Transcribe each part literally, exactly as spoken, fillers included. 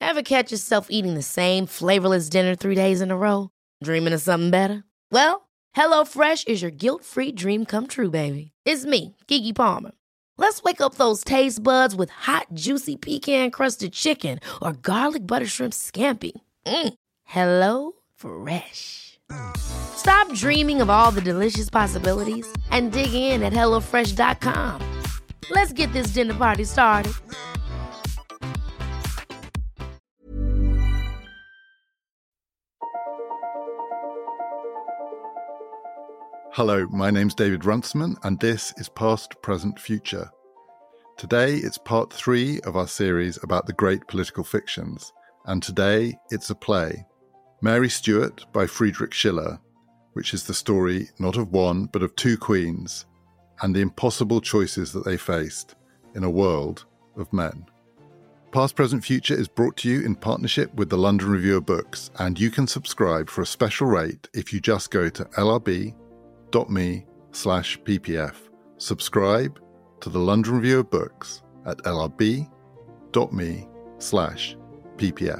Ever catch yourself eating the same flavorless dinner three days in a row? Dreaming of something better? Well, HelloFresh is your guilt-free dream come true, baby. It's me, Keke Palmer. Let's wake up those taste buds with hot, juicy pecan-crusted chicken or garlic butter shrimp scampi. Mm. Hello Fresh. Stop dreaming of all the delicious possibilities and dig in at hello fresh dot com. Let's get this dinner party started. Hello, my name's David Runciman, and this is Past, Present, Future. Today it's part three of our series about the great political fictions, and today it's a play, Mary Stuart by Friedrich Schiller, which is the story not of one but of two queens and the impossible choices that they faced in a world of men. Past, Present, Future is brought to you in partnership with the London Review of Books, and you can subscribe for a special rate if you just go to lrb.me slash ppf. Subscribe to the London Review of Books at lrb.me slash ppf.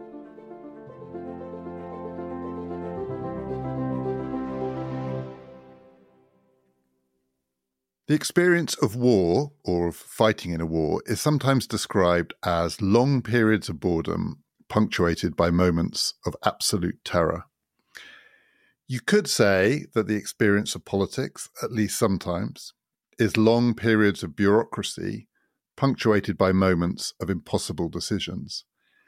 The experience of war, or of fighting in a war, is sometimes described as long periods of boredom punctuated by moments of absolute terror. You could say that the experience of politics, at least sometimes, is long periods of bureaucracy punctuated by moments of impossible decisions.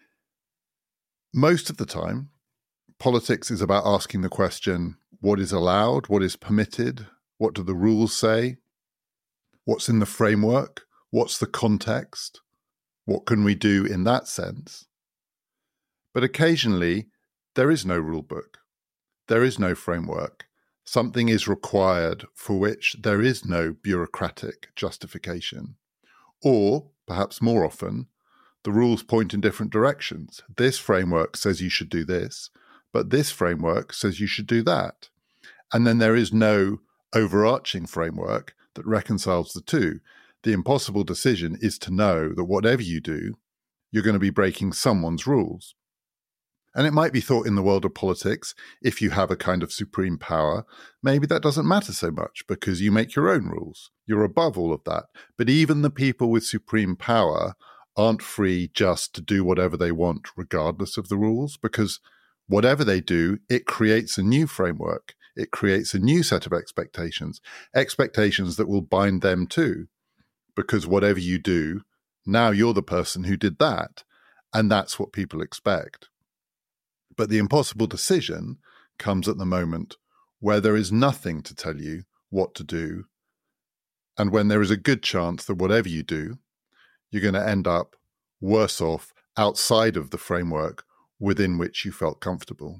Most of the time, politics is about asking the question, what is allowed, what is permitted, what do the rules say? What's in the framework? What's the context? What can we do in that sense? But occasionally, there is no rule book. There is no framework. Something is required for which there is no bureaucratic justification. Or, perhaps more often, the rules point in different directions. This framework says you should do this, but this framework says you should do that. And then there is no overarching framework that reconciles the two. The impossible decision is to know that whatever you do, you're going to be breaking someone's rules. And it might be thought in the world of politics, if you have a kind of supreme power, maybe that doesn't matter so much because you make your own rules. You're above all of that. But even the people with supreme power aren't free just to do whatever they want regardless of the rules, because whatever they do, it creates a new framework. It creates a new set of expectations, expectations that will bind them too. Because whatever you do, now you're the person who did that, and that's what people expect. But the impossible decision comes at the moment where there is nothing to tell you what to do, and when there is a good chance that whatever you do, you're going to end up worse off outside of the framework within which you felt comfortable.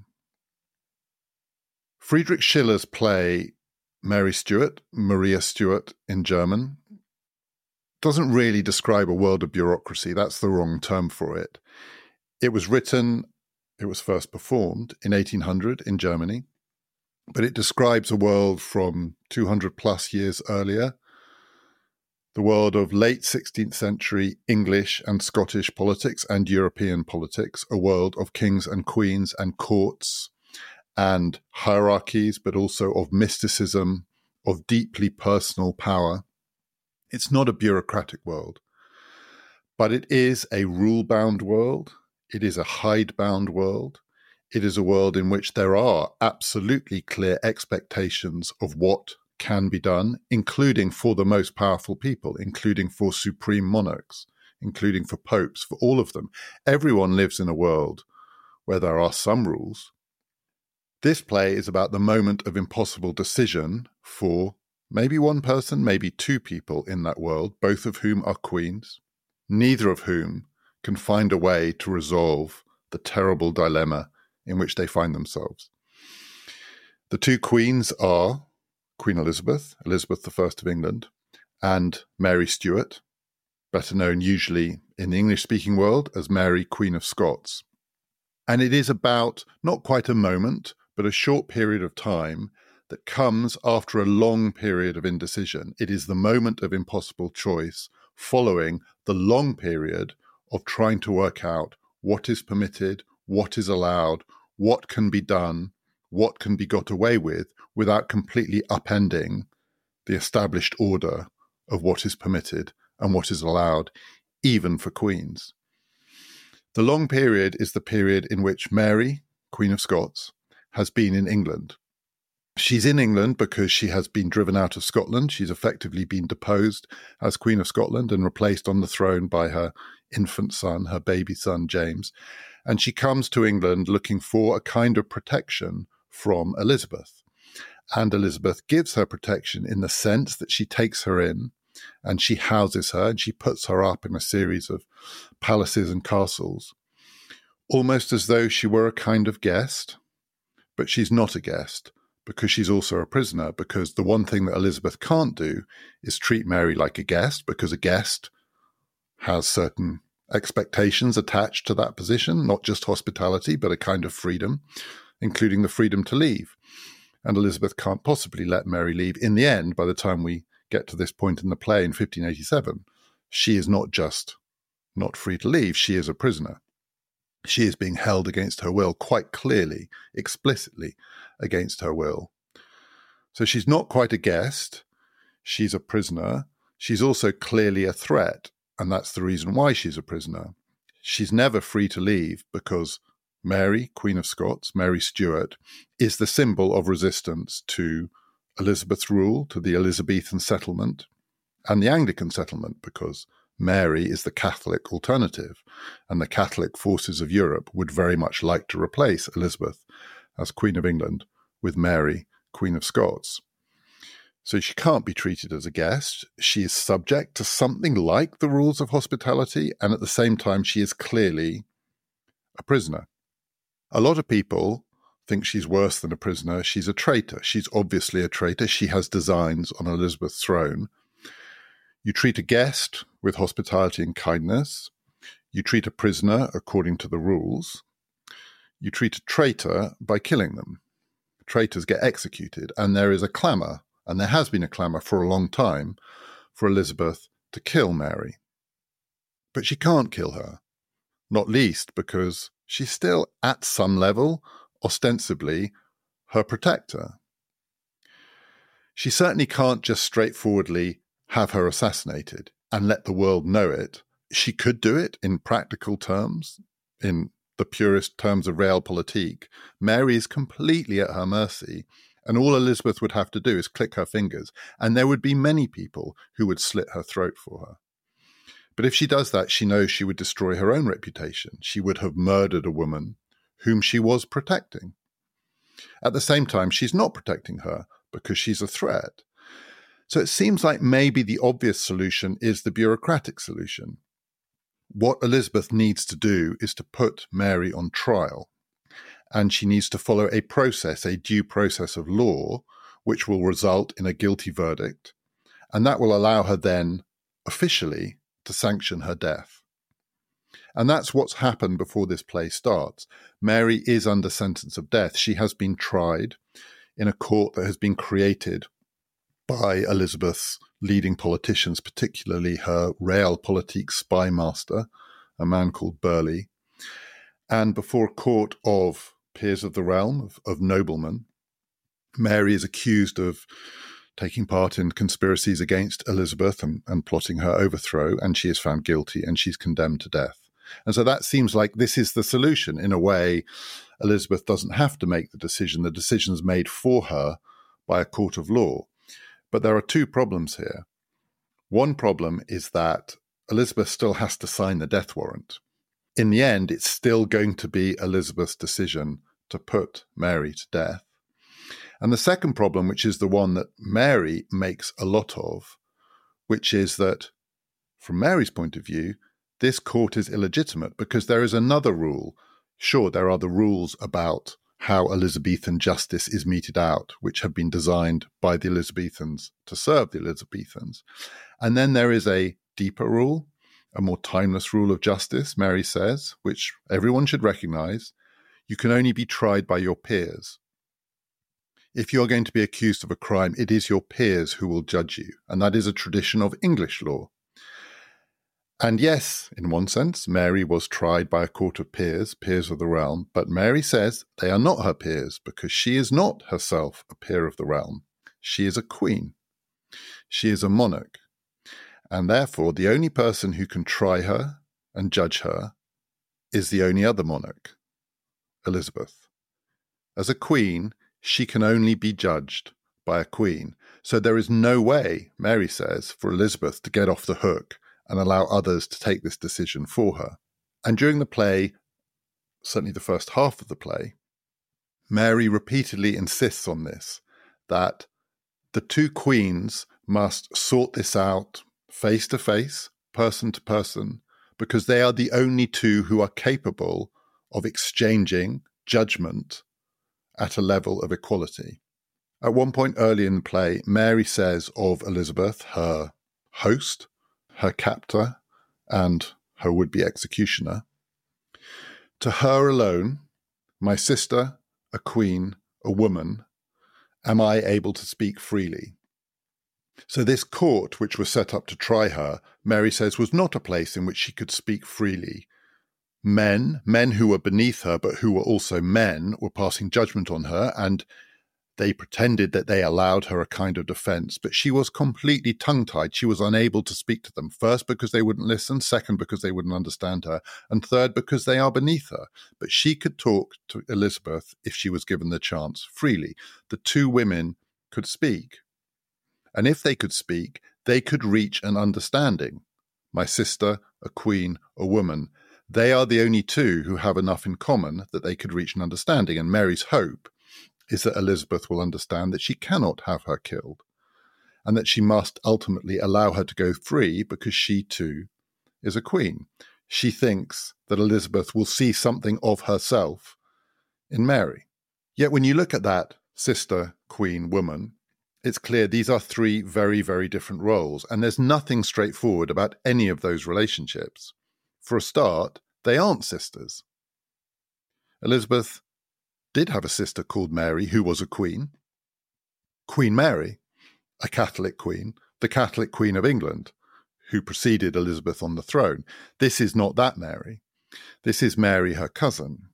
Friedrich Schiller's play Mary Stuart, Maria Stuart in German, doesn't really describe a world of bureaucracy. That's the wrong term for it. It was written, it was first performed in eighteen hundred in Germany, but it describes a world from two hundred plus years earlier, the world of late sixteenth century English and Scottish politics and European politics, a world of kings and queens and courts and hierarchies, but also of mysticism, of deeply personal power. It's not a bureaucratic world, but it is a rule-bound world. It is a hide-bound world. It is a world in which there are absolutely clear expectations of what can be done, including for the most powerful people, including for supreme monarchs, including for popes, for all of them. Everyone lives in a world where there are some rules. This play is about the moment of impossible decision for maybe one person, maybe two people in that world, both of whom are queens, neither of whom can find a way to resolve the terrible dilemma in which they find themselves. The two queens are Queen Elizabeth, Elizabeth the First of England, and Mary Stuart, better known usually in the English-speaking world as Mary, Queen of Scots. And it is about not quite a moment, but a short period of time that comes after a long period of indecision. It is the moment of impossible choice following the long period of trying to work out what is permitted, what is allowed, what can be done, what can be got away with, without completely upending the established order of what is permitted and what is allowed, even for queens. The long period is the period in which Mary, Queen of Scots, has been in England. She's in England because she has been driven out of Scotland. She's effectively been deposed as Queen of Scotland and replaced on the throne by her infant son, her baby son, James. And she comes to England looking for a kind of protection from Elizabeth. And Elizabeth gives her protection in the sense that she takes her in and she houses her and she puts her up in a series of palaces and castles, almost as though she were a kind of guest. But she's not a guest because she's also a prisoner, because the one thing that Elizabeth can't do is treat Mary like a guest, because a guest has certain expectations attached to that position, not just hospitality, but a kind of freedom, including the freedom to leave. And Elizabeth can't possibly let Mary leave. In the end, by the time we get to this point in the play in fifteen eighty-seven, she is not just not free to leave, she is a prisoner. She is being held against her will, quite clearly, explicitly against her will. So she's not quite a guest, she's a prisoner. She's also clearly a threat, and that's the reason why she's a prisoner. She's never free to leave because Mary, Queen of Scots, Mary Stuart, is the symbol of resistance to Elizabeth's rule, to the Elizabethan settlement, and the Anglican settlement, because Mary is the Catholic alternative, and the Catholic forces of Europe would very much like to replace Elizabeth as Queen of England with Mary, Queen of Scots. So she can't be treated as a guest. She is subject to something like the rules of hospitality, and at the same time she is clearly a prisoner. A lot of people think she's worse than a prisoner. She's a traitor. She's obviously a traitor. She has designs on Elizabeth's throne. You treat a guest with hospitality and kindness. You treat a prisoner according to the rules. You treat a traitor by killing them. Traitors get executed, and there is a clamour, and there has been a clamour for a long time, for Elizabeth to kill Mary. But she can't kill her, not least because she's still, at some level, ostensibly, her protector. She certainly can't just straightforwardly have her assassinated and let the world know it. She could do it in practical terms, in the purest terms of realpolitik. Mary is completely at her mercy, and all Elizabeth would have to do is click her fingers, and there would be many people who would slit her throat for her. But if she does that, she knows she would destroy her own reputation. She would have murdered a woman whom she was protecting. At the same time, she's not protecting her because she's a threat. So it seems like maybe the obvious solution is the bureaucratic solution. What Elizabeth needs to do is to put Mary on trial, and she needs to follow a process, a due process of law, which will result in a guilty verdict, and that will allow her then officially to sanction her death. And that's what's happened before this play starts. Mary is under sentence of death. She has been tried in a court that has been created by Elizabeth's leading politicians, particularly her realpolitik spy master, a man called Burleigh, and before a court of peers of the realm, of, of noblemen. Mary is accused of taking part in conspiracies against Elizabeth and, and plotting her overthrow, and she is found guilty and she's condemned to death. And so that seems like this is the solution. In a way, Elizabeth doesn't have to make the decision. The decision's made for her by a court of law. But there are two problems here. One problem is that Elizabeth still has to sign the death warrant. In the end, it's still going to be Elizabeth's decision to put Mary to death. And the second problem, which is the one that Mary makes a lot of, which is that, from Mary's point of view, this court is illegitimate because there is another rule. Sure, there are the rules about how Elizabethan justice is meted out, which have been designed by the Elizabethans to serve the Elizabethans. And then there is a deeper rule, a more timeless rule of justice, Mary says, which everyone should recognize. You can only be tried by your peers. If you're going to be accused of a crime, it is your peers who will judge you. And that is a tradition of English law. And yes, in one sense, Mary was tried by a court of peers, peers of the realm, but Mary says they are not her peers because she is not herself a peer of the realm. She is a queen. She is a monarch. And therefore, the only person who can try her and judge her is the only other monarch, Elizabeth. As a queen, she can only be judged by a queen. So there is no way, Mary says, for Elizabeth to get off the hook and allow others to take this decision for her. And during the play, certainly the first half of the play, Mary repeatedly insists on this, that the two queens must sort this out face to face, person to person, because they are the only two who are capable of exchanging judgment at a level of equality. At one point early in the play, Mary says of Elizabeth, her host, her captor, and her would-be executioner, "To her alone, my sister, a queen, a woman, am I able to speak freely." So this court, which was set up to try her, Mary says was not a place in which she could speak freely. Men, men who were beneath her, but who were also men, were passing judgment on her, and they pretended that they allowed her a kind of defense, but she was completely tongue-tied. She was unable to speak to them, first because they wouldn't listen, second because they wouldn't understand her, and third because they are beneath her. But she could talk to Elizabeth if she was given the chance freely. The two women could speak. And if they could speak, they could reach an understanding. My sister, a queen, a woman. They are the only two who have enough in common that they could reach an understanding. And Mary's hope is that Elizabeth will understand that she cannot have her killed and that she must ultimately allow her to go free because she too is a queen. She thinks that Elizabeth will see something of herself in Mary. Yet when you look at that sister, queen, woman, it's clear these are three very, very different roles, and there's nothing straightforward about any of those relationships. For a start, they aren't sisters. Elizabeth did have a sister called Mary, who was a queen. Queen Mary, a Catholic queen, the Catholic Queen of England, who preceded Elizabeth on the throne. This is not that Mary. This is Mary, her cousin.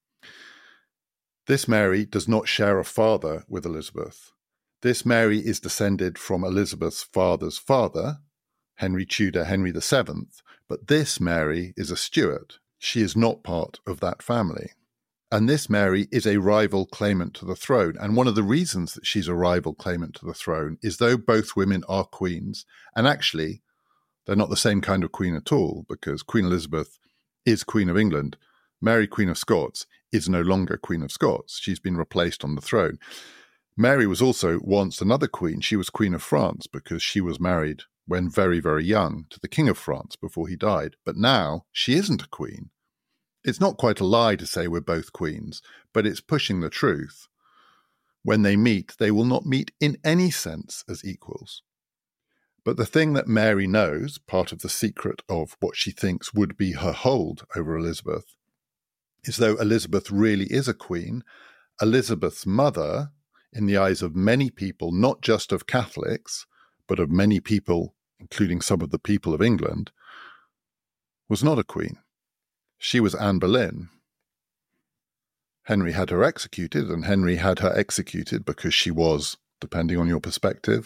This Mary does not share a father with Elizabeth. This Mary is descended from Elizabeth's father's father, Henry Tudor, Henry the Seventh, but this Mary is a Stuart. She is not part of that family. And this Mary is a rival claimant to the throne. And one of the reasons that she's a rival claimant to the throne is though both women are queens, and actually they're not the same kind of queen at all, because Queen Elizabeth is Queen of England. Mary, Queen of Scots, is no longer Queen of Scots. She's been replaced on the throne. Mary was also once another queen. She was Queen of France because she was married when very, very young to the King of France before he died. But now she isn't a queen. It's not quite a lie to say we're both queens, but it's pushing the truth. When they meet, they will not meet in any sense as equals. But the thing that Mary knows, part of the secret of what she thinks would be her hold over Elizabeth, is though Elizabeth really is a queen, Elizabeth's mother, in the eyes of many people, not just of Catholics, but of many people, including some of the people of England, was not a queen. She was Anne Boleyn. Henry had her executed, and Henry had her executed because she was, depending on your perspective,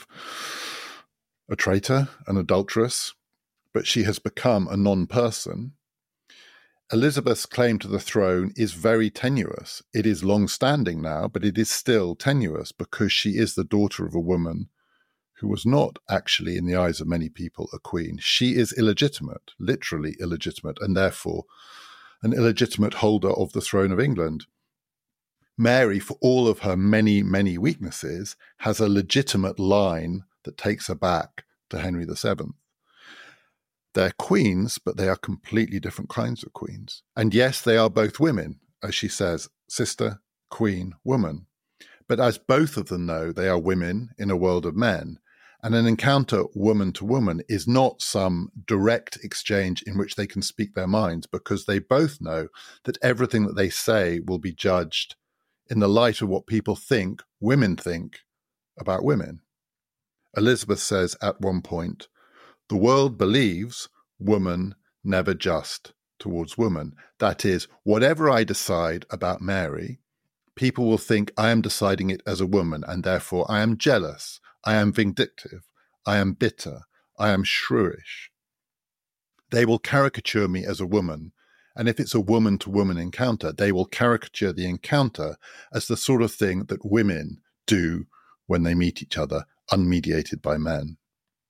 a traitor, an adulteress, but she has become a non-person. Elizabeth's claim to the throne is very tenuous. It is long-standing now, but it is still tenuous because she is the daughter of a woman who was not actually, in the eyes of many people, a queen. She is illegitimate, literally illegitimate, and therefore an illegitimate holder of the throne of England. Mary, for all of her many, many weaknesses, has a legitimate line that takes her back to Henry the Seventh. They're queens, but they are completely different kinds of queens. And yes, they are both women, as she says, sister, queen, woman. But as both of them know, they are women in a world of men. And an encounter woman to woman is not some direct exchange in which they can speak their minds, because they both know that everything that they say will be judged in the light of what people think women think about women. Elizabeth says at one point, "The world believes woman, never just towards woman. That is, whatever I decide about Mary, people will think I am deciding it as a woman, and therefore I am jealous, I am vindictive, I am bitter, I am shrewish. They will caricature me as a woman, and if it's a woman-to-woman encounter, they will caricature the encounter as the sort of thing that women do when they meet each other, unmediated by men.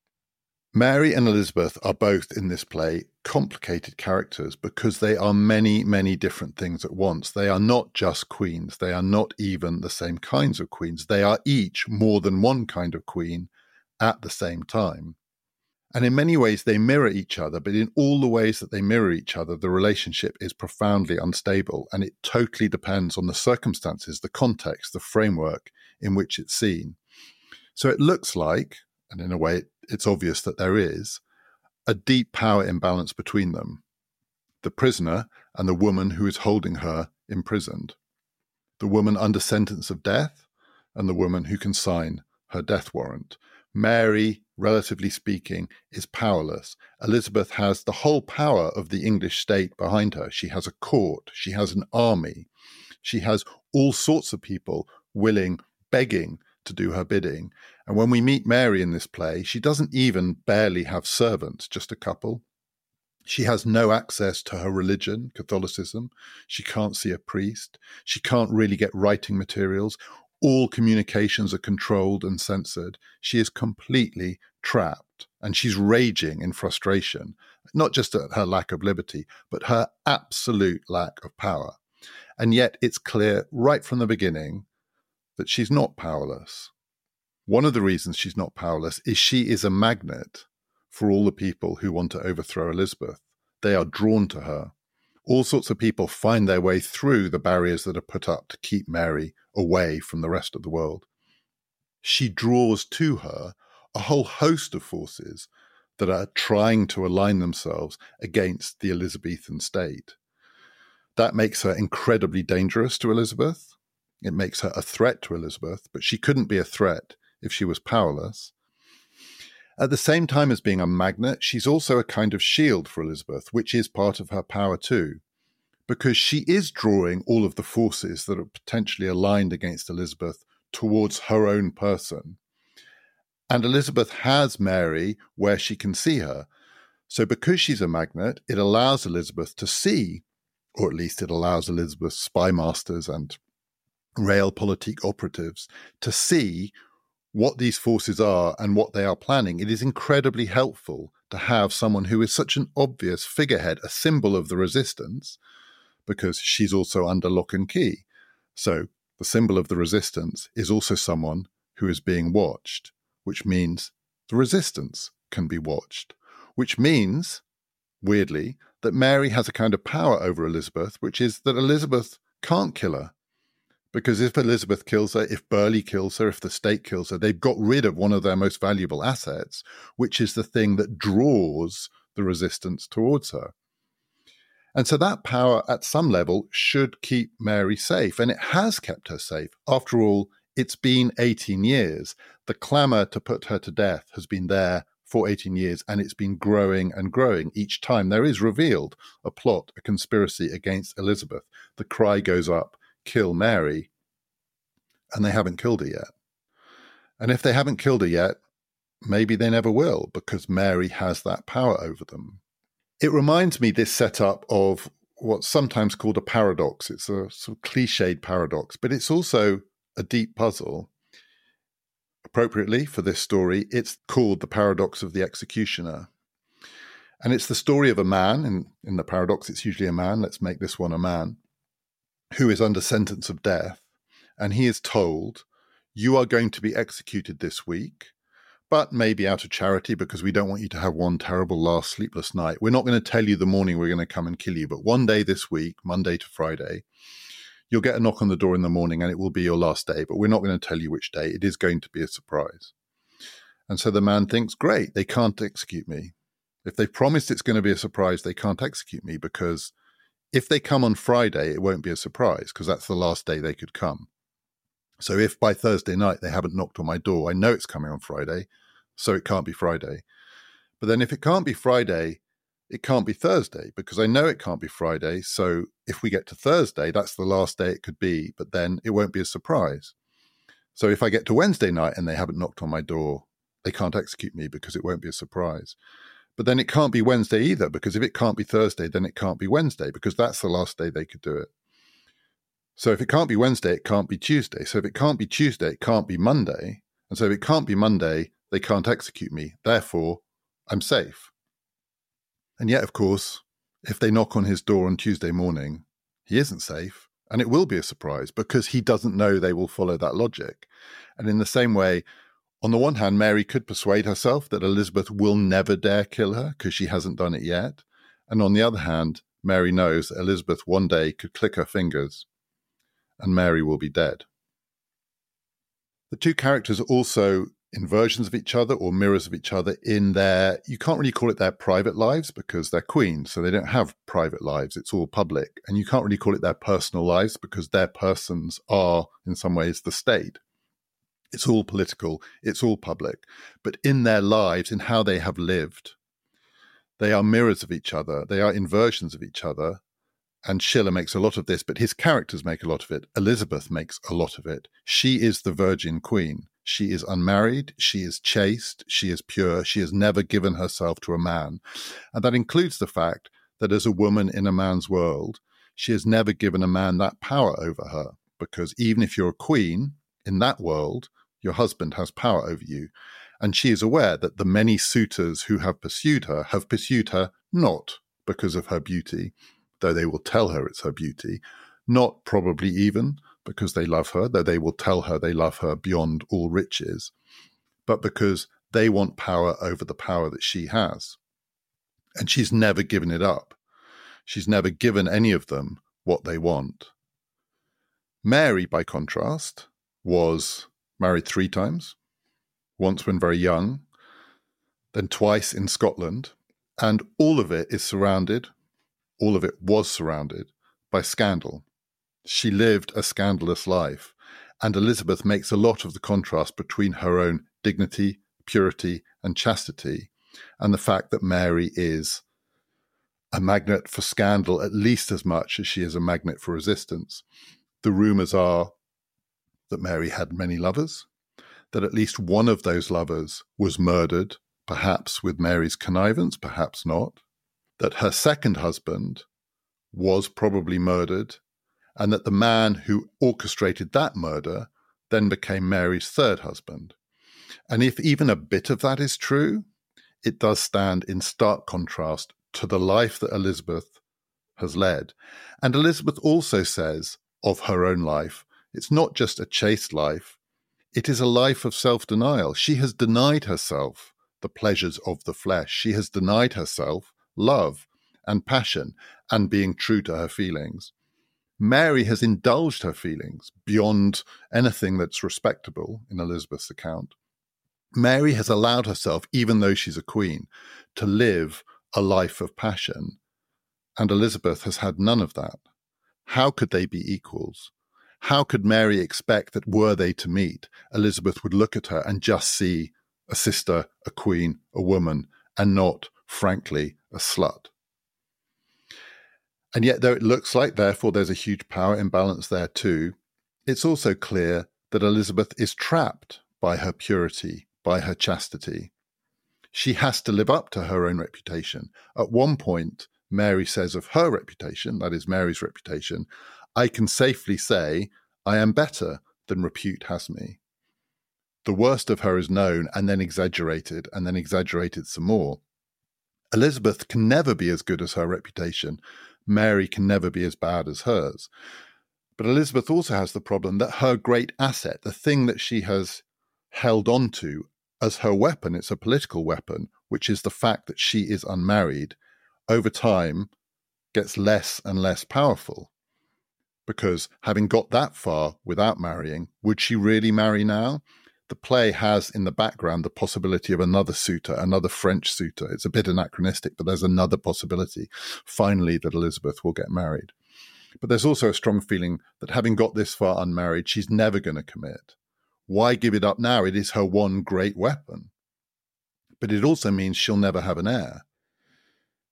Mary and Elizabeth are both in this play complicated characters because they are many, many different things at once. They are not just queens. They are not even the same kinds of queens. They are each more than one kind of queen at the same time. And in many ways, they mirror each other, but in all the ways that they mirror each other, the relationship is profoundly unstable, and it totally depends on the circumstances, the context, the framework in which it's seen. So it looks like, and in a way it's obvious that there is, a deep power imbalance between them. The prisoner and the woman who is holding her imprisoned. The woman under sentence of death and the woman who can sign her death warrant. Mary, relatively speaking, is powerless. Elizabeth has the whole power of the English state behind her. She has a court. She has an army. She has all sorts of people willing, begging to do her bidding. And when we meet Mary in this play, she doesn't even barely have servants, just a couple. She has no access to her religion, Catholicism. She can't see a priest. She can't really get writing materials. All communications are controlled and censored. She is completely trapped, and she's raging in frustration, not just at her lack of liberty, but her absolute lack of power. And yet it's clear right from the beginning that she's not powerless. One of the reasons she's not powerless is she is a magnet for all the people who want to overthrow Elizabeth. They are drawn to her. All sorts of people find their way through the barriers that are put up to keep Mary away from the rest of the world. She draws to her a whole host of forces that are trying to align themselves against the Elizabethan state. That makes her incredibly dangerous to Elizabeth. It makes her a threat to Elizabeth, but she couldn't be a threat if she was powerless. At the same time as being a magnet, she's also a kind of shield for Elizabeth, which is part of her power too, because she is drawing all of the forces that are potentially aligned against Elizabeth towards her own person. And Elizabeth has Mary where she can see her. So because she's a magnet, it allows Elizabeth to see, or at least it allows Elizabeth's spy masters and realpolitik operatives to see what these forces are and what they are planning. It is incredibly helpful to have someone who is such an obvious figurehead, a symbol of the resistance, because she's also under lock and key. So the symbol of the resistance is also someone who is being watched, which means the resistance can be watched, which means, weirdly, that Mary has a kind of power over Elizabeth, which is that Elizabeth can't kill her. Because if Elizabeth kills her, if Burghley kills her, if the state kills her, they've got rid of one of their most valuable assets, which is the thing that draws the resistance towards her. And so that power at some level should keep Mary safe, and it has kept her safe. After all, it's been eighteen years. The clamour to put her to death has been there for eighteen years, and it's been growing and growing. Each time there is revealed a plot, a conspiracy against Elizabeth. The cry goes up, kill Mary, and they haven't killed her yet. And if they haven't killed her yet, maybe they never will, because Mary has that power over them. It reminds me, this setup, of what's sometimes called a paradox. It's a sort of cliched paradox, but it's also a deep puzzle. Appropriately for this story, it's called the paradox of the executioner. And it's the story of a man, and in the paradox it's usually a man, let's make this one a man, who is under sentence of death, and he is told, you are going to be executed this week, but maybe out of charity, because we don't want you to have one terrible last sleepless night. We're not going to tell you the morning we're going to come and kill you, but one day this week, Monday to Friday, you'll get a knock on the door in the morning and it will be your last day, but we're not going to tell you which day. It is going to be a surprise. And so the man thinks, great, they can't execute me. If they've promised it's going to be a surprise, they can't execute me, because if they come on Friday, it won't be a surprise, because that's the last day they could come. So if by Thursday night they haven't knocked on my door, I know it's coming on Friday, so it can't be Friday. But then if it can't be Friday, it can't be Thursday because I know it can't be Friday. So if we get to Thursday, that's the last day it could be, but then it won't be a surprise. So if I get to Wednesday night and they haven't knocked on my door, they can't execute me because it won't be a surprise. But then it can't be Wednesday either, because if it can't be Thursday, then it can't be Wednesday, because that's the last day they could do it. So if it can't be Wednesday, it can't be Tuesday. So if it can't be Tuesday, it can't be Monday. And so if it can't be Monday, they can't execute me. Therefore, I'm safe. And yet, of course, if they knock on his door on Tuesday morning, he isn't safe. And it will be a surprise because he doesn't know they will follow that logic. And in the same way, on the one hand, Mary could persuade herself that Elizabeth will never dare kill her because she hasn't done it yet. And on the other hand, Mary knows that Elizabeth one day could click her fingers and Mary will be dead. The two characters are also inversions of each other or mirrors of each other in their, you can't really call it their private lives because they're queens, so they don't have private lives, it's all public. And you can't really call it their personal lives because their persons are, in some ways, the state. It's all political, it's all public. But in their lives, in how they have lived, they are mirrors of each other, they are inversions of each other. And Schiller makes a lot of this, but his characters make a lot of it. Elizabeth makes a lot of it. She is the virgin queen. She is unmarried, she is chaste, she is pure, she has never given herself to a man. And that includes the fact that as a woman in a man's world, she has never given a man that power over her. Because even if you're a queen in that world, your husband has power over you. And she is aware that the many suitors who have pursued her have pursued her not because of her beauty, though they will tell her it's her beauty, not probably even because they love her, though they will tell her they love her beyond all riches, but because they want power over the power that she has. And she's never given it up. She's never given any of them what they want. Mary, by contrast, was married three times, once when very young, then twice in Scotland, and all of it is surrounded, all of it was surrounded by scandal. She lived a scandalous life, and Elizabeth makes a lot of the contrast between her own dignity, purity, and chastity, and the fact that Mary is a magnet for scandal at least as much as she is a magnet for resistance. The rumours are that Mary had many lovers, that at least one of those lovers was murdered, perhaps with Mary's connivance, perhaps not, that her second husband was probably murdered, and that the man who orchestrated that murder then became Mary's third husband. And if even a bit of that is true, it does stand in stark contrast to the life that Elizabeth has led. And Elizabeth also says of her own life, it's not just a chaste life, it is a life of self-denial. She has denied herself the pleasures of the flesh. She has denied herself love and passion and being true to her feelings. Mary has indulged her feelings beyond anything that's respectable in Elizabeth's account. Mary has allowed herself, even though she's a queen, to live a life of passion, and Elizabeth has had none of that. How could they be equals? How could Mary expect that were they to meet, Elizabeth would look at her and just see a sister, a queen, a woman, and not, frankly, a slut? And yet, though it looks like, therefore, there's a huge power imbalance there too, it's also clear that Elizabeth is trapped by her purity, by her chastity. She has to live up to her own reputation. At one point, Mary says of her reputation, that is Mary's reputation, I can safely say I am better than repute has me. The worst of her is known and then exaggerated and then exaggerated some more. Elizabeth can never be as good as her reputation. Mary can never be as bad as hers. But Elizabeth also has the problem that her great asset, the thing that she has held on to as her weapon, it's a political weapon, which is the fact that she is unmarried, over time gets less and less powerful. Because having got that far without marrying, would she really marry now? The play has in the background the possibility of another suitor, another French suitor. It's a bit anachronistic, but there's another possibility, finally, that Elizabeth will get married. But there's also a strong feeling that having got this far unmarried, she's never going to commit. Why give it up now? It is her one great weapon. But it also means she'll never have an heir.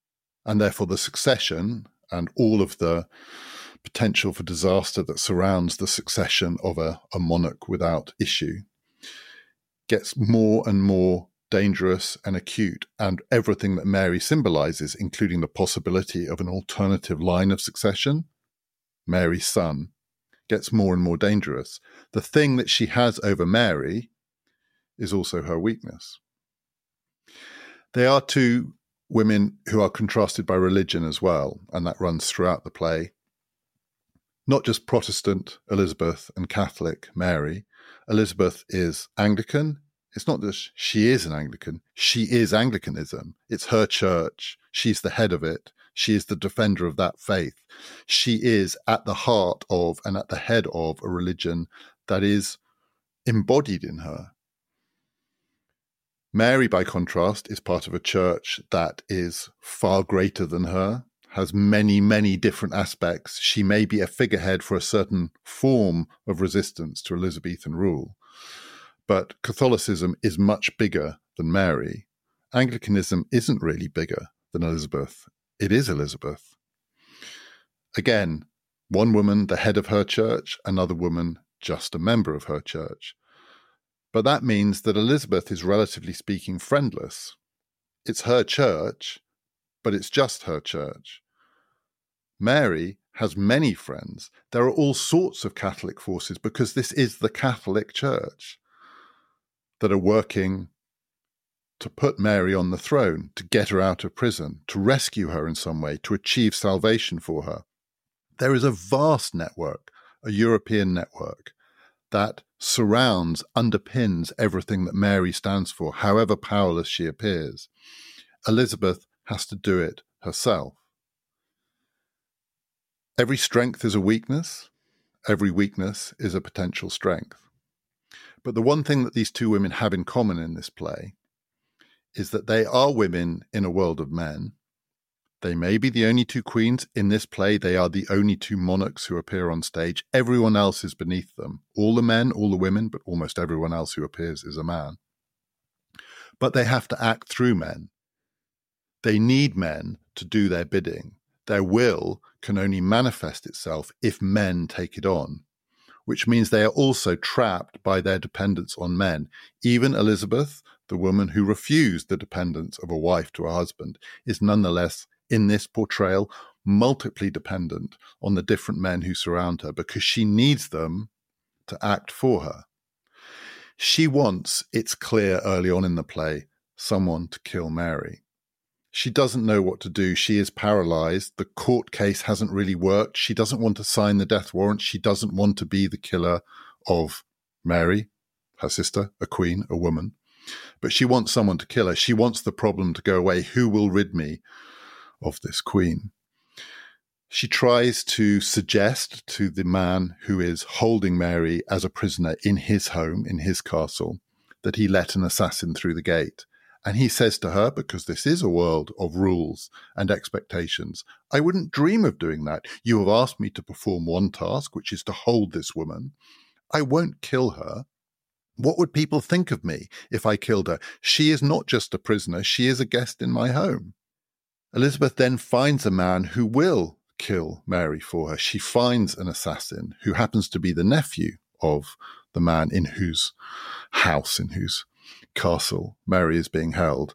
and therefore the succession and all of the potential for disaster that surrounds the succession of a, a monarch without issue gets more and more dangerous and acute, and everything that Mary symbolizes, including the possibility of an alternative line of succession, Mary's son, gets more and more dangerous. The thing that she has over Mary is also her weakness. They are two women who are contrasted by religion as well, and that runs throughout the play. Not just Protestant Elizabeth and Catholic Mary. Elizabeth is Anglican. It's not that she is an Anglican. She is Anglicanism. It's her church. She's the head of it. She is the defender of that faith. She is at the heart of and at the head of a religion that is embodied in her. Mary, by contrast, is part of a church that is far greater than her, has many, many different aspects. She may be a figurehead for a certain form of resistance to Elizabethan rule. But Catholicism is much bigger than Mary. Anglicanism isn't really bigger than Elizabeth. It is Elizabeth. Again, one woman, the head of her church, another woman, just a member of her church. But that means that Elizabeth is, relatively speaking, friendless. It's her church, but it's just her church. Mary has many friends. There are all sorts of Catholic forces, because this is the Catholic Church, that are working to put Mary on the throne, to get her out of prison, to rescue her in some way, to achieve salvation for her. There is a vast network, a European network, that surrounds, underpins everything that Mary stands for, however powerless she appears. Elizabeth has to do it herself. Every strength is a weakness. Every weakness is a potential strength. But the one thing that these two women have in common in this play is that they are women in a world of men. They may be the only two queens in this play. They are the only two monarchs who appear on stage. Everyone else is beneath them. All the men, all the women, but almost everyone else who appears is a man. But they have to act through men. They need men to do their bidding. Their will can only manifest itself if men take it on, which means they are also trapped by their dependence on men. Even Elizabeth, the woman who refused the dependence of a wife to a husband, is nonetheless, in this portrayal, multiply dependent on the different men who surround her, because she needs them to act for her. She wants, it's clear early on in the play, someone to kill Mary. She doesn't know what to do. She is paralyzed. The court case hasn't really worked. She doesn't want to sign the death warrant. She doesn't want to be the killer of Mary, her sister, a queen, a woman. But she wants someone to kill her. She wants the problem to go away. Who will rid me of this queen? She tries to suggest to the man who is holding Mary as a prisoner in his home, in his castle, that he let an assassin through the gate. And he says to her, because this is a world of rules and expectations, I wouldn't dream of doing that. You have asked me to perform one task, which is to hold this woman. I won't kill her. What would people think of me if I killed her? She is not just a prisoner. She is a guest in my home. Elizabeth then finds a man who will kill Mary for her. She finds an assassin who happens to be the nephew of the man in whose house, in whose castle Mary is being held,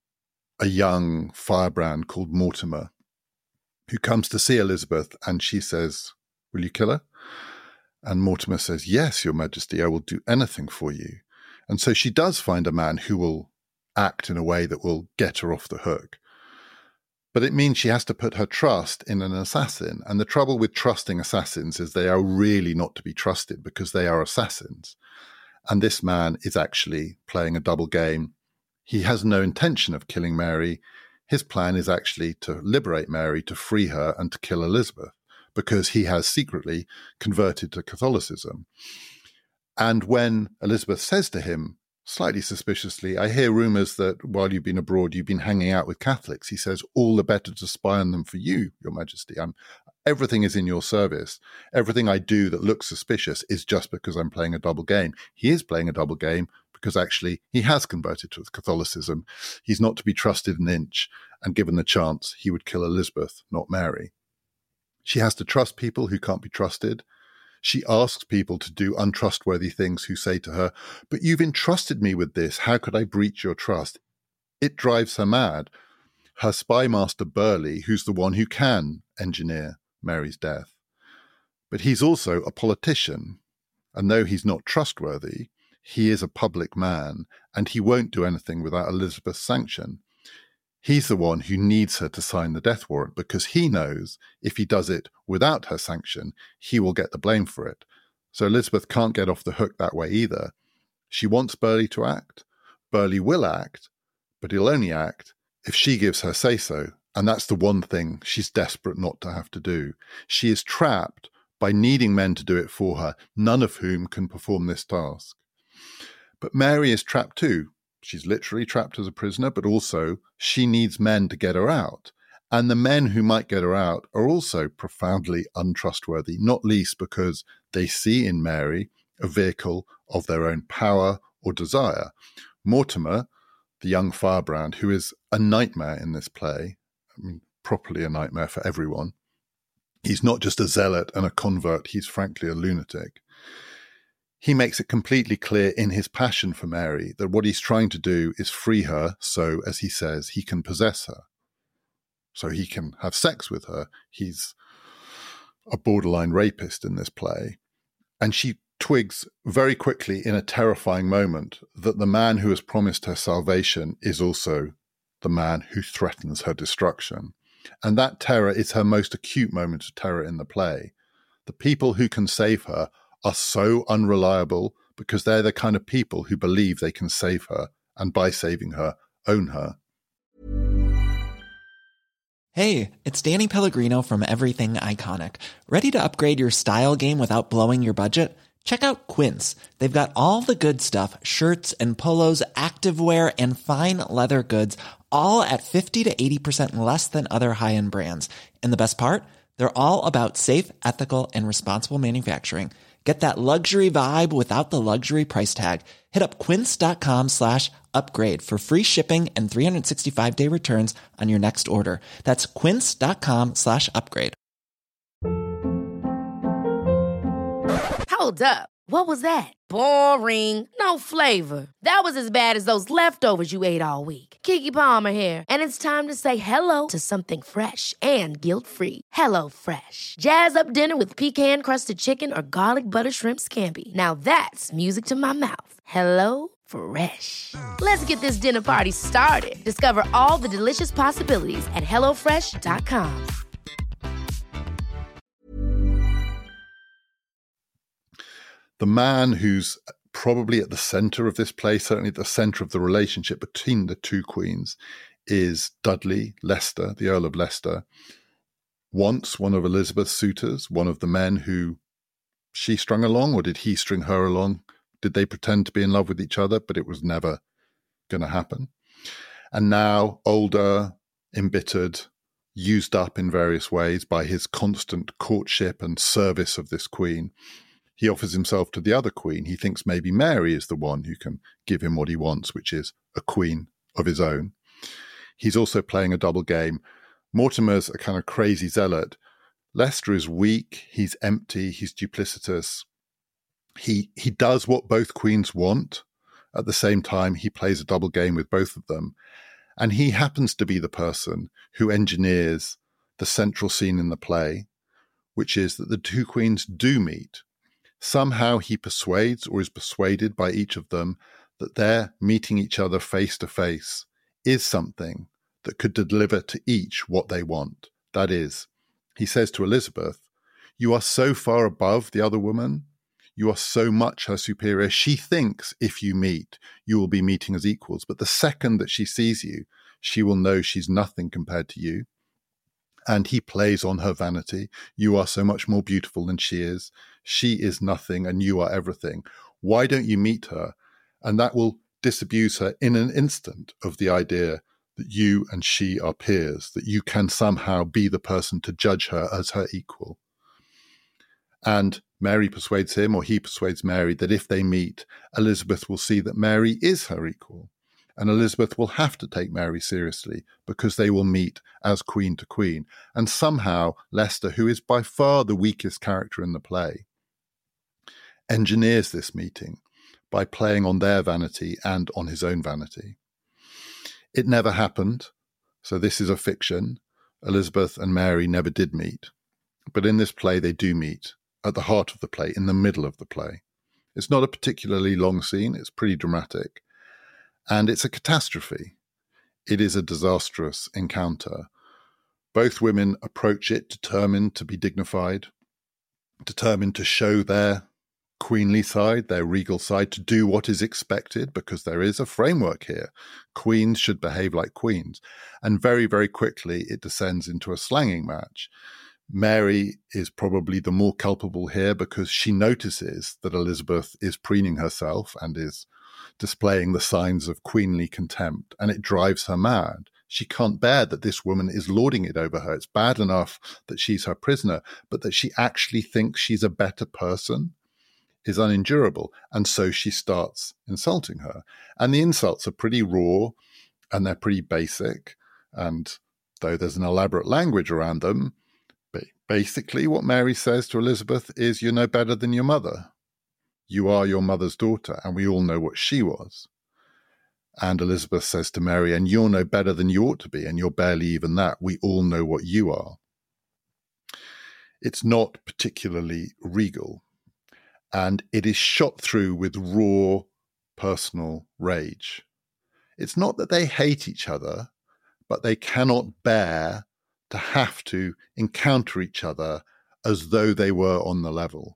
a young firebrand called Mortimer, who comes to see Elizabeth, and she says, will you kill her? And Mortimer says, yes, Your Majesty, I will do anything for you. And so she does find a man who will act in a way that will get her off the hook. But it means she has to put her trust in an assassin. And the trouble with trusting assassins is they are really not to be trusted, because they are assassins. And this man is actually playing a double game. He has no intention of killing Mary. His plan is actually to liberate Mary, to free her, and to kill Elizabeth, because he has secretly converted to Catholicism. And when Elizabeth says to him, slightly suspiciously, I hear rumours that while you've been abroad, you've been hanging out with Catholics. He says, all the better to spy on them for you, Your Majesty. I'm, everything is in your service. Everything I do that looks suspicious is just because I'm playing a double game. He is playing a double game because actually he has converted to Catholicism. He's not to be trusted an inch, and given the chance, he would kill Elizabeth, not Mary. She has to trust people who can't be trusted. She asks people to do untrustworthy things who say to her, "But you've entrusted me with this. How could I breach your trust?" It drives her mad. Her spy master Burleigh, who's the one who can engineer Mary's death. But he's also a politician. And though he's not trustworthy, he is a public man, and he won't do anything without Elizabeth's sanction. He's the one who needs her to sign the death warrant because he knows if he does it without her sanction, he will get the blame for it. So Elizabeth can't get off the hook that way either. She wants Burleigh to act. Burleigh will act, but he'll only act if she gives her say-so. And that's the one thing she's desperate not to have to do. She is trapped by needing men to do it for her, none of whom can perform this task. But Mary is trapped too. She's literally trapped as a prisoner, but also she needs men to get her out. And the men who might get her out are also profoundly untrustworthy, not least because they see in Mary a vehicle of their own power or desire. Mortimer, the young firebrand, who is a nightmare in this play, I mean, properly a nightmare for everyone. He's not just a zealot and a convert, he's frankly a lunatic. He makes it completely clear in his passion for Mary that what he's trying to do is free her so, as he says, he can possess her. So he can have sex with her. He's a borderline rapist in this play. And she twigs very quickly in a terrifying moment that the man who has promised her salvation is also the man who threatens her destruction. And that terror is her most acute moment of terror in the play. The people who can save her are so unreliable because they're the kind of people who believe they can save her and by saving her, own her. Hey, it's Danny Pellegrino from Everything Iconic. Ready to upgrade your style game without blowing your budget? Check out Quince. They've got all the good stuff, shirts and polos, activewear, and fine leather goods, all at fifty to eighty percent less than other high-end brands. And the best part? They're all about safe, ethical, and responsible manufacturing. Get that luxury vibe without the luxury price tag. Hit up quince.com slash upgrade for free shipping and three sixty-five day returns on your next order. That's quince.com slash upgrade. Hold up. What was that? Boring. No flavor. That was as bad as those leftovers you ate all week. Keke Palmer here, and it's time to say hello to something fresh and guilt-free. Hello Fresh. Jazz up dinner with pecan-crusted chicken or garlic butter shrimp scampi. Now that's music to my mouth. Hello Fresh. Let's get this dinner party started. Discover all the delicious possibilities at hello fresh dot com. The man who's probably at the center of this play, certainly at the center of the relationship between the two queens, is Dudley Leicester, the Earl of Leicester. Once one of Elizabeth's suitors, one of the men who she strung along, or did he string her along? Did they pretend to be in love with each other? But it was never going to happen. And now, older, embittered, used up in various ways by his constant courtship and service of this queen, he offers himself to the other queen. He thinks maybe Mary is the one who can give him what he wants, which is a queen of his own. He's also playing a double game. Mortimer's a kind of crazy zealot. Leicester is weak, he's empty, he's duplicitous. He he does what both queens want. At the same time, he plays a double game with both of them. And he happens to be the person who engineers the central scene in the play, which is that the two queens do meet. Somehow he persuades or is persuaded by each of them that their meeting each other face to face is something that could deliver to each what they want. That is, he says to Elizabeth, "You are so far above the other woman. You are so much her superior. She thinks if you meet, you will be meeting as equals. But the second that she sees you, she will know she's nothing compared to you." And he plays on her vanity. You are so much more beautiful than she is. She is nothing and you are everything. Why don't you meet her? And that will disabuse her in an instant of the idea that you and she are peers, that you can somehow be the person to judge her as her equal. And Mary persuades him, or he persuades Mary, that if they meet, Elizabeth will see that Mary is her equal. And Elizabeth will have to take Mary seriously because they will meet as queen to queen. And somehow Leicester, who is by far the weakest character in the play, engineers this meeting by playing on their vanity and on his own vanity. It never happened, so this is a fiction. Elizabeth and Mary never did meet. But in this play, they do meet at the heart of the play, in the middle of the play. It's not a particularly long scene. It's pretty dramatic. And it's a catastrophe. It is a disastrous encounter. Both women approach it determined to be dignified, determined to show their queenly side, their regal side, to do what is expected, because there is a framework here. Queens should behave like queens. And very, very quickly, it descends into a slanging match. Mary is probably the more culpable here because she notices that Elizabeth is preening herself and is displaying the signs of queenly contempt, and it drives her mad. She can't bear that this woman is lording it over her. It's bad enough that she's her prisoner, but that she actually thinks she's a better person is unendurable. And so she starts insulting her. And the insults are pretty raw and they're pretty basic. And though there's an elaborate language around them, basically what Mary says to Elizabeth is, you're no better than your mother. You are your mother's daughter, and we all know what she was. And Elizabeth says to Mary, and you're no better than you ought to be, and you're barely even that. We all know what you are. It's not particularly regal, and it is shot through with raw personal rage. It's not that they hate each other, but they cannot bear to have to encounter each other as though they were on the level.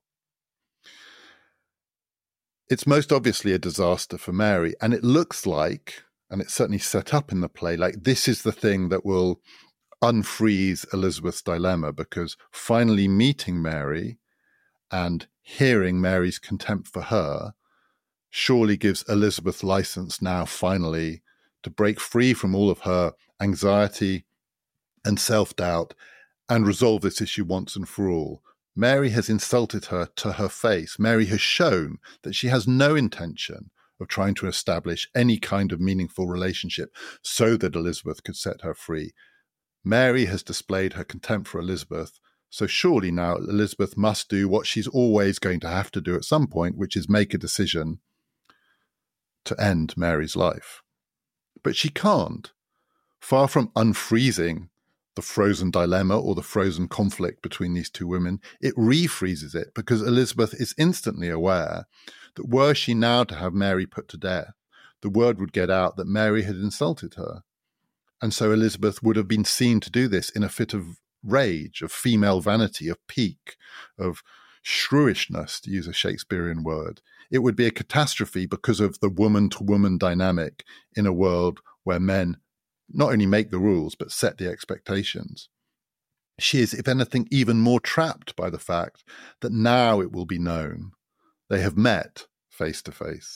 It's most obviously a disaster for Mary, and it looks like, and it's certainly set up in the play, like this is the thing that will unfreeze Elizabeth's dilemma, because finally meeting Mary and hearing Mary's contempt for her surely gives Elizabeth license now finally to break free from all of her anxiety and self-doubt and resolve this issue once and for all. Mary has insulted her to her face. Mary has shown that she has no intention of trying to establish any kind of meaningful relationship so that Elizabeth could set her free. Mary has displayed her contempt for Elizabeth, so surely now Elizabeth must do what she's always going to have to do at some point, which is make a decision to end Mary's life. But she can't. Far from unfreezing the frozen dilemma or the frozen conflict between these two women, it refreezes it, because Elizabeth is instantly aware that were she now to have Mary put to death, the word would get out that Mary had insulted her. And so Elizabeth would have been seen to do this in a fit of rage, of female vanity, of pique, of shrewishness, to use a Shakespearean word. It would be a catastrophe because of the woman-to-woman dynamic in a world where men not only make the rules, but set the expectations. She is, if anything, even more trapped by the fact that now it will be known they have met face to face.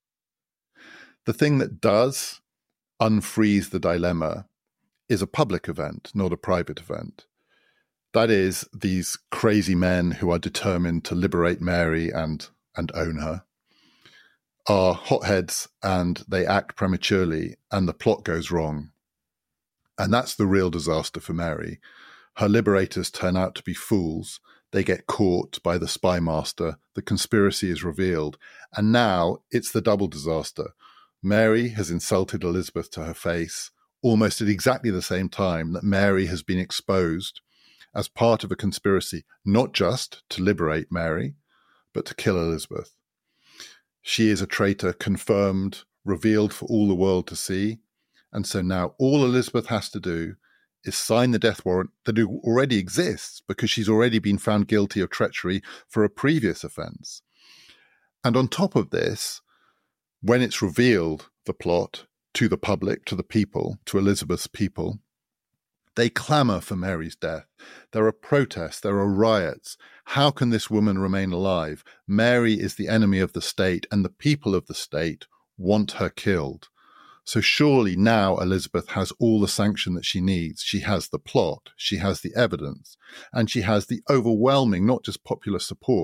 The thing that does unfreeze the dilemma is a public event, not a private event. That is, these crazy men who are determined to liberate Mary and, and own her are hotheads, and they act prematurely, and the plot goes wrong. And that's the real disaster for Mary. Her liberators turn out to be fools. They get caught by the spy master. The conspiracy is revealed. And now it's the double disaster. Mary has insulted Elizabeth to her face almost at exactly the same time that Mary has been exposed as part of a conspiracy, not just to liberate Mary, but to kill Elizabeth. She is a traitor, confirmed, revealed for all the world to see. And so now all Elizabeth has to do is sign the death warrant that already exists, because she's already been found guilty of treachery for a previous offence. And on top of this, when it's revealed, the plot, to the public, to the people, to Elizabeth's people, they clamour for Mary's death. There are protests, there are riots. How can this woman remain alive? Mary is the enemy of the state, and the people of the state want her killed. So surely now Elizabeth has all the sanction that she needs. She has the plot, she has the evidence, and she has the overwhelming, not just popular support,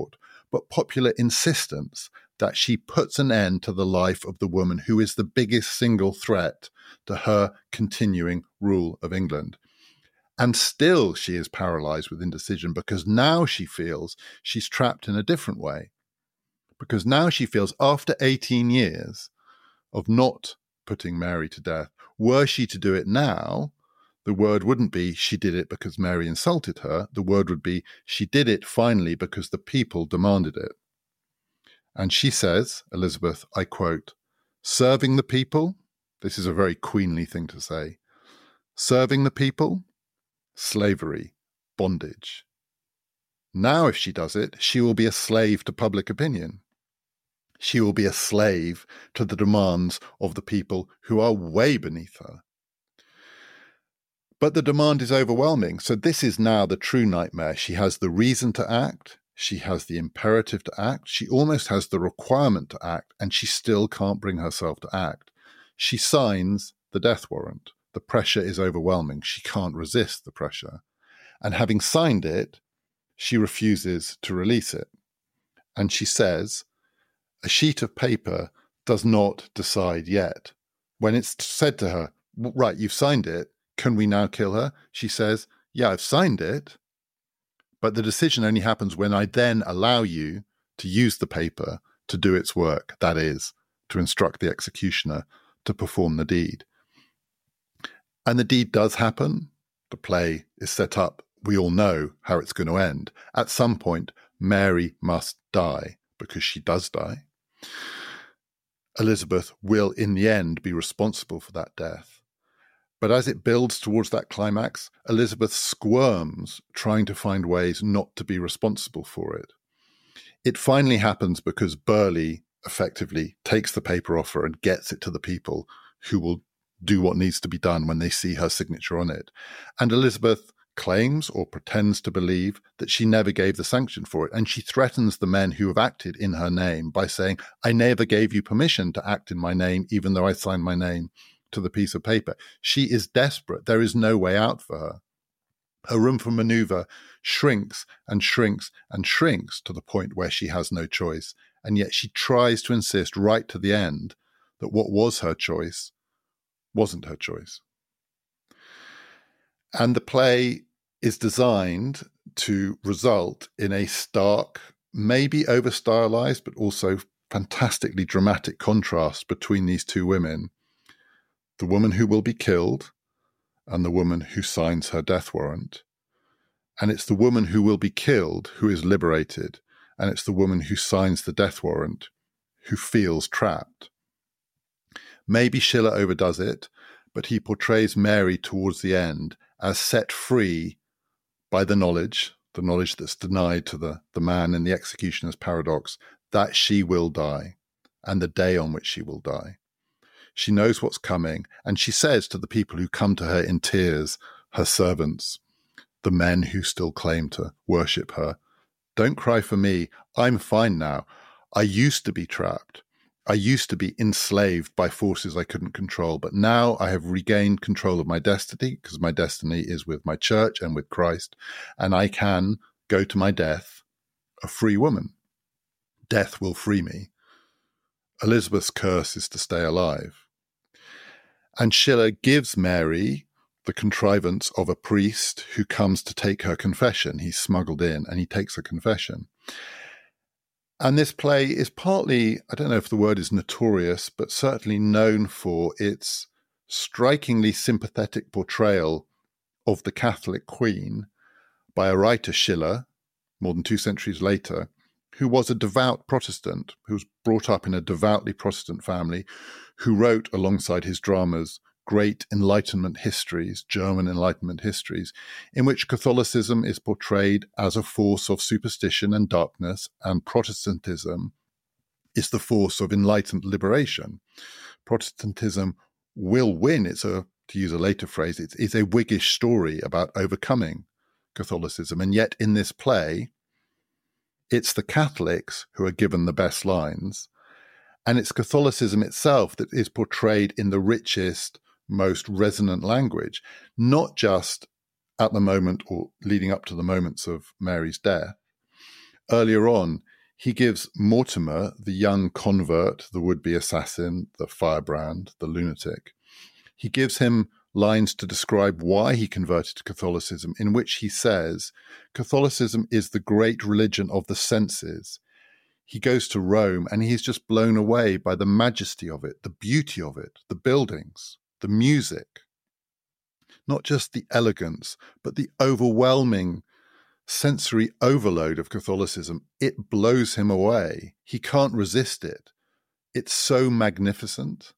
but popular insistence that she puts an end to the life of the woman who is the biggest single threat to her continuing rule of England. And still she is paralyzed with indecision, because now she feels she's trapped in a different way. Because now she feels, after eighteen years of not putting Mary to death, were she to do it now, the word wouldn't be she did it because Mary insulted her. The word would be she did it finally because the people demanded it. And she says, Elizabeth, I quote, "Serving the people," this is a very queenly thing to say, "serving the people, slavery, bondage. Now if she does it, she will be a slave to public opinion. She will be a slave to the demands of the people who are way beneath her." But the demand is overwhelming. So this is now the true nightmare. She has the reason to act. She has the imperative to act. She almost has the requirement to act, and she still can't bring herself to act. She signs the death warrant. The pressure is overwhelming. She can't resist the pressure. And having signed it, she refuses to release it. And she says, a sheet of paper does not decide yet. When it's said to her, right, you've signed it, can we now kill her? She says, yeah, I've signed it, but the decision only happens when I then allow you to use the paper to do its work, that is, to instruct the executioner to perform the deed. And the deed does happen. The play is set up. We all know how it's going to end. At some point, Mary must die, because she does die. Elizabeth will, in the end, be responsible for that death. But as it builds towards that climax, Elizabeth squirms, trying to find ways not to be responsible for it. It finally happens because Burghley effectively takes the paper off her and gets it to the people who will do what needs to be done when they see her signature on it. And Elizabeth claims or pretends to believe that she never gave the sanction for it. And she threatens the men who have acted in her name by saying, I never gave you permission to act in my name, even though I signed my name to the piece of paper. She is desperate. There is no way out for her. Her room for maneuver shrinks and shrinks and shrinks to the point where she has no choice. And yet she tries to insist right to the end that what was her choice wasn't her choice. And the play is designed to result in a stark, maybe over-stylized, but also fantastically dramatic contrast between these two women. The woman who will be killed and the woman who signs her death warrant. And it's the woman who will be killed who is liberated. And it's the woman who signs the death warrant who feels trapped. Maybe Schiller overdoes it, but he portrays Mary towards the end as set free by the knowledge, the knowledge that's denied to the, the man in the executioner's paradox, that she will die and the day on which she will die. She knows what's coming, and she says to the people who come to her in tears, her servants, the men who still claim to worship her, don't cry for me. I'm fine now. I used to be trapped. I used to be enslaved by forces I couldn't control, but now I have regained control of my destiny, because my destiny is with my church and with Christ, and I can go to my death a free woman. Death will free me. Elizabeth's curse is to stay alive. And Schiller gives Mary the contrivance of a priest who comes to take her confession. He's smuggled in and he takes her confession. And this play is partly, I don't know if the word is notorious, but certainly known for its strikingly sympathetic portrayal of the Catholic Queen by a writer, Schiller, more than two centuries later, who was a devout Protestant, who was brought up in a devoutly Protestant family, who wrote alongside his dramas great Enlightenment histories, German Enlightenment histories, in which Catholicism is portrayed as a force of superstition and darkness, and Protestantism is the force of enlightened liberation. Protestantism will win. It's a, to use a later phrase, it's, it's a Whiggish story about overcoming Catholicism. And yet in this play, it's the Catholics who are given the best lines, and it's Catholicism itself that is portrayed in the richest, most resonant language, not just at the moment or leading up to the moments of Mary's death. Earlier on, He gives Mortimer, the young convert, the would-be assassin, the firebrand, the lunatic, he gives him lines to describe why he converted to Catholicism, in which he says, Catholicism is the great religion of the senses. He goes to Rome and he's just blown away by the majesty of it, the beauty of it, the buildings, the music. Not just the elegance, but the overwhelming sensory overload of Catholicism. It blows him away. He can't resist it. It's so magnificent.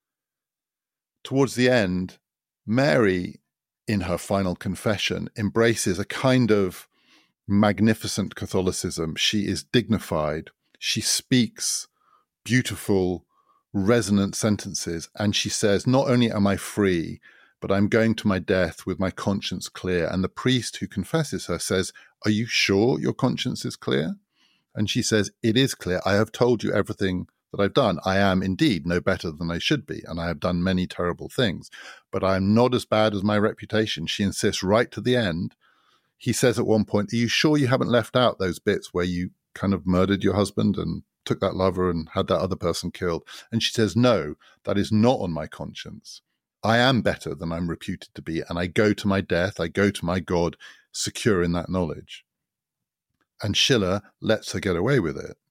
Towards the end, Mary, in her final confession, embraces a kind of magnificent Catholicism. She is dignified. She speaks beautiful, resonant sentences. And she says, not only am I free, but I'm going to my death with my conscience clear. And the priest who confesses her says, are you sure your conscience is clear? And she says, it is clear. I have told you everything that I've done. I am indeed no better than I should be, and I have done many terrible things, but I am not as bad as my reputation. She insists right to the end. He says at one point, are you sure you haven't left out those bits where you kind of murdered your husband and took that lover and had that other person killed? And she says, no, that is not on my conscience. I am better than I'm reputed to be, and I go to my death, I go to my God, secure in that knowledge. And Schiller lets her get away with it.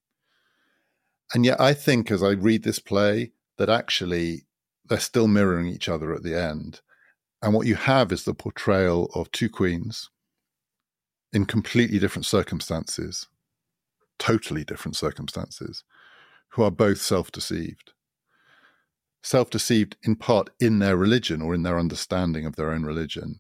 And yet I think, as I read this play, that actually they're still mirroring each other at the end. And what you have is the portrayal of two queens in completely different circumstances, totally different circumstances, who are both self-deceived. Self-deceived in part in their religion or in their understanding of their own religion.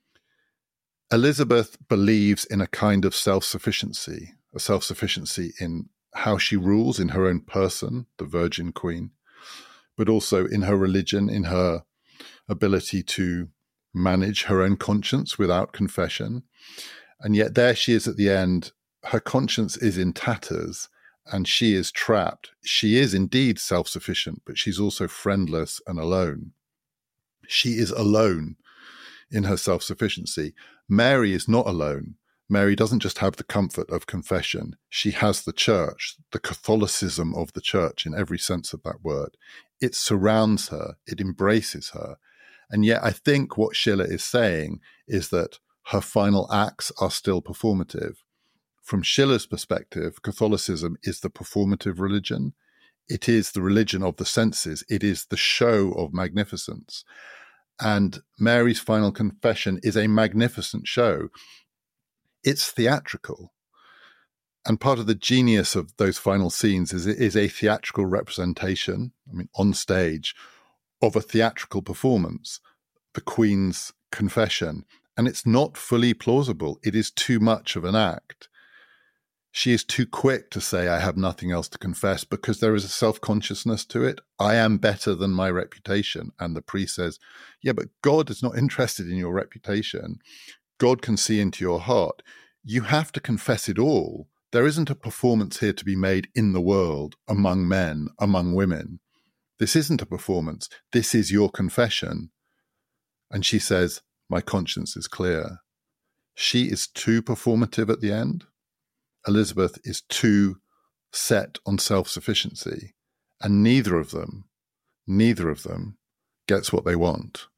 Elizabeth believes in a kind of self-sufficiency, a self-sufficiency in how she rules in her own person, the Virgin Queen, but also in her religion, in her ability to manage her own conscience without confession. And yet there she is at the end. Her conscience is in tatters and she is trapped. She is indeed self-sufficient, but she's also friendless and alone. She is alone in her self-sufficiency. Mary is not alone. Mary doesn't just have the comfort of confession. She has the church, the Catholicism of the church in every sense of that word. It surrounds her. It embraces her. And yet I think what Schiller is saying is that her final acts are still performative. From Schiller's perspective, Catholicism is the performative religion. It is the religion of the senses. It is the show of magnificence. And Mary's final confession is a magnificent show. It's theatrical. And part of the genius of those final scenes is it is a theatrical representation, I mean, on stage, of a theatrical performance, the Queen's confession. And it's not fully plausible. It is too much of an act. She is too quick to say, I have nothing else to confess, because there is a self-consciousness to it. I am better than my reputation. And the priest says, yeah, but God is not interested in your reputation. God can see into your heart. You have to confess it all. There isn't a performance here to be made in the world, among men, among women. This isn't a performance. This is your confession. And she says, my conscience is clear. She is too performative at the end. Elizabeth is too set on self-sufficiency. And neither of them, neither of them gets what they want.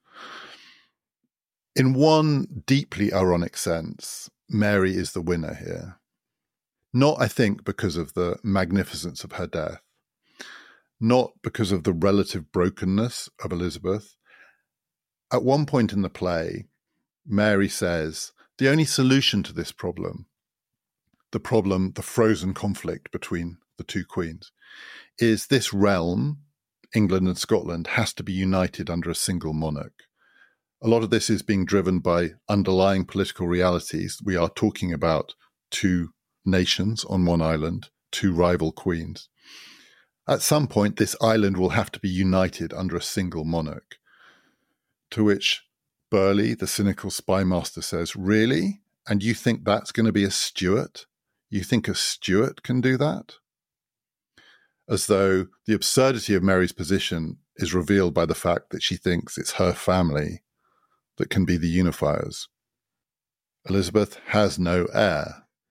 In one deeply ironic sense, Mary is the winner here. Not, I think, because of the magnificence of her death, not because of the relative brokenness of Elizabeth. At one point in the play, Mary says, the only solution to this problem, the problem, the frozen conflict between the two queens, is this realm, England and Scotland, has to be united under a single monarch. A lot of this is being driven by underlying political realities. We are talking about two nations on one island, two rival queens. At some point, this island will have to be united under a single monarch. To which Burleigh, the cynical spy master, says, really? And you think that's going to be a Stuart? You think a Stuart can do that? As though the absurdity of Mary's position is revealed by the fact that she thinks it's her family that can be the unifiers. Elizabeth has no heir.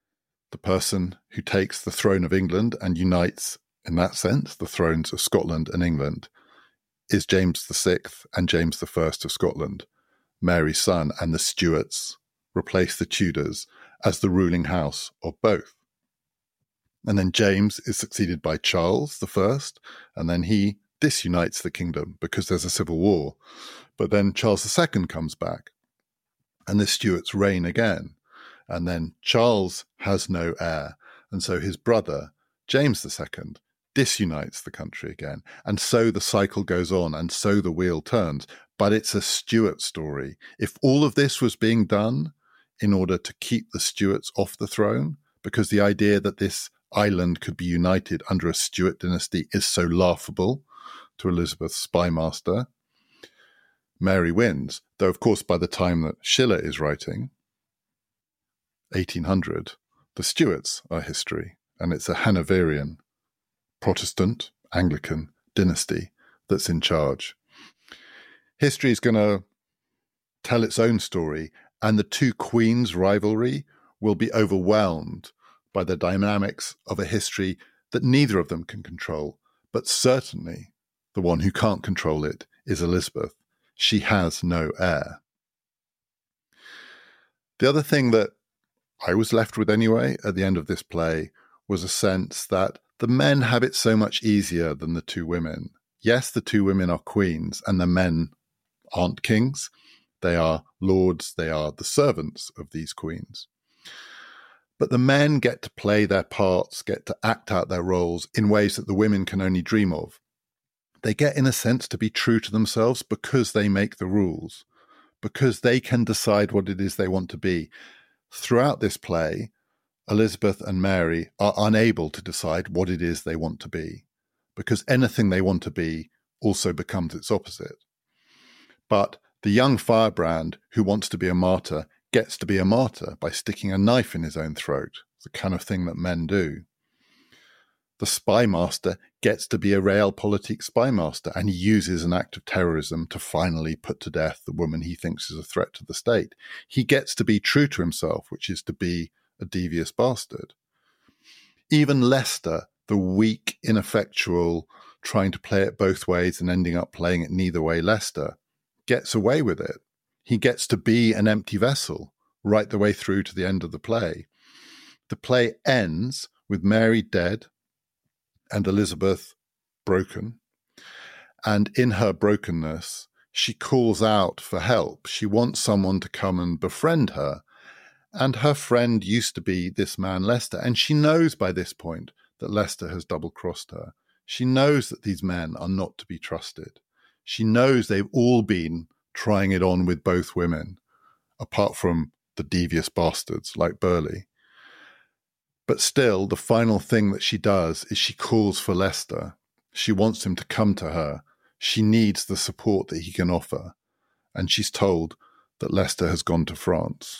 the person who takes the throne of England and unites, in that sense, the thrones of Scotland and England, is James the Sixth and James the First of Scotland, Mary's son, and the Stuarts replace the Tudors as the ruling house of both. And then James is succeeded by Charles the First, and then he disunites the kingdom because there's a civil war. But then Charles the Second comes back, and the Stuarts reign again. And then Charles has no heir, and so his brother, James the Second, disunites the country again. And so the cycle goes on, and so the wheel turns. But it's a Stuart story. If all of this was being done in order to keep the Stuarts off the throne, because the idea that this island could be united under a Stuart dynasty is so laughable to Elizabeth's spymaster, Mary wins. Though, of course, by the time that Schiller is writing, eighteen hundred, the Stuarts are history, and it's a Hanoverian, Protestant, Anglican dynasty that's in charge. History is going to tell its own story, and the two queens' rivalry will be overwhelmed by the dynamics of a history that neither of them can control. But certainly the one who can't control it is Elizabeth. She has no heir. The other thing that I was left with anyway at the end of this play was a sense that the men have it so much easier than the two women. Yes, the two women are queens, and the men aren't kings. They are lords, they are the servants of these queens. But the men get to play their parts, get to act out their roles in ways that the women can only dream of. They get, in a sense, to be true to themselves because they make the rules, because they can decide what it is they want to be. Throughout this play, Elizabeth and Mary are unable to decide what it is they want to be, because anything they want to be also becomes its opposite. But the young firebrand who wants to be a martyr gets to be a martyr by sticking a knife in his own throat, the kind of thing that men do. The spymaster gets to be a realpolitik spymaster, and he uses an act of terrorism to finally put to death the woman he thinks is a threat to the state. He gets to be true to himself, which is to be a devious bastard. Even Leicester, the weak, ineffectual, trying to play it both ways and ending up playing it neither way Leicester, gets away with it. He gets to be an empty vessel right the way through to the end of the play. The play ends with Mary dead and Elizabeth broken. And in her brokenness, she calls out for help. She wants someone to come and befriend her. And her friend used to be this man, Leicester. And she knows by this point that Leicester has double-crossed her. She knows that these men are not to be trusted. She knows they've all been trying it on with both women, apart from the devious bastards like Burleigh. But still, the final thing that she does is she calls for Leicester. She wants him to come to her. She needs the support that he can offer. And she's told that Leicester has gone to France.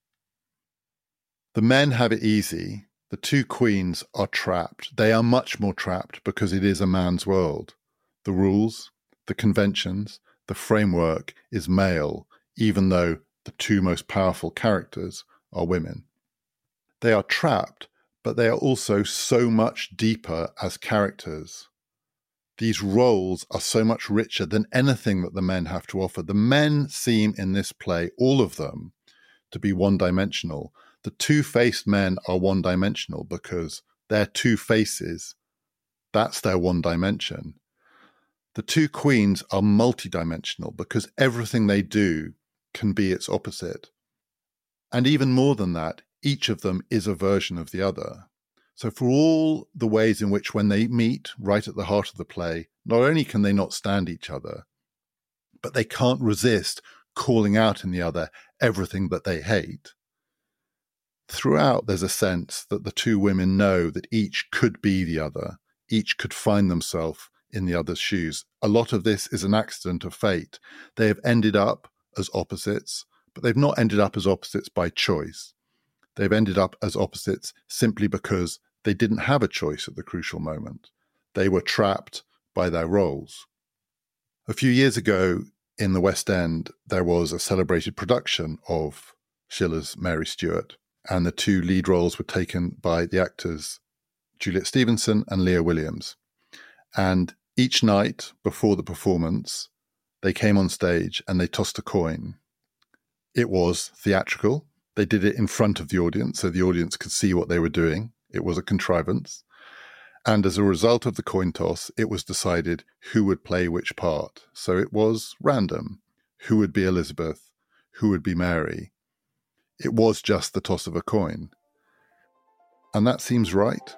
The men have it easy. The two queens are trapped. They are much more trapped because it is a man's world. The rules, the conventions, the framework is male, even though the two most powerful characters are women. They are trapped, but they are also so much deeper as characters. These roles are so much richer than anything that the men have to offer. The men seem in this play, all of them, to be one-dimensional. The two-faced men are one-dimensional because they're two faces. That's their one dimension. The two queens are multidimensional because everything they do can be its opposite. And even more than that, each of them is a version of the other. So for all the ways in which when they meet right at the heart of the play, not only can they not stand each other, but they can't resist calling out in the other everything that they hate. Throughout, there's a sense that the two women know that each could be the other, each could find themselves in the other's shoes. A lot of this is an accident of fate. They have ended up as opposites, but they've not ended up as opposites by choice. They've ended up as opposites simply because they didn't have a choice at the crucial moment. They were trapped by their roles. A few years ago in the West End, there was a celebrated production of Schiller's Mary Stuart, and the two lead roles were taken by the actors Juliet Stevenson and Leah Williams. And each night before the performance, they came on stage and they tossed a coin. It was theatrical. They did it in front of the audience so the audience could see what they were doing. It was a contrivance. And as a result of the coin toss, it was decided who would play which part. So it was random. Who would be Elizabeth? Who would be Mary? It was just the toss of a coin. And that seems right.